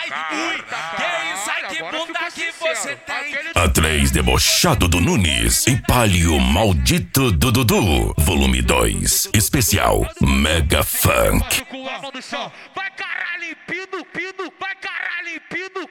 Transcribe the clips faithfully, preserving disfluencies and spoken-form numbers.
Ai, ui, que isso aí, que bunda que você tem. A três debochado do Nunes e Palio maldito do Dudu. Volume dois. Especial Mega Funk. Vai caralho, pido, pido, vai caralho, pido.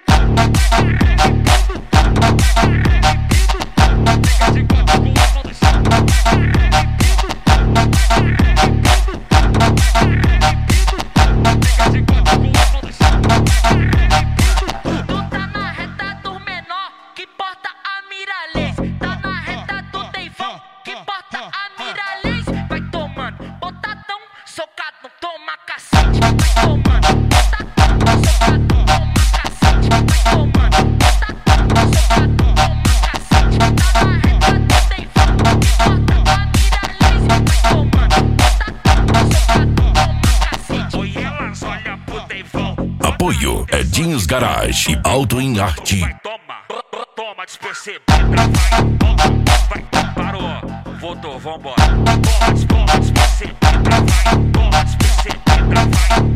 Apoio Edinhos Garage e Auto em Arte. Toma, toma, despercebido, vai, vai, parou, voltou, vambora. Toma, toma, despercebido, vai, toma, despercebido, vai.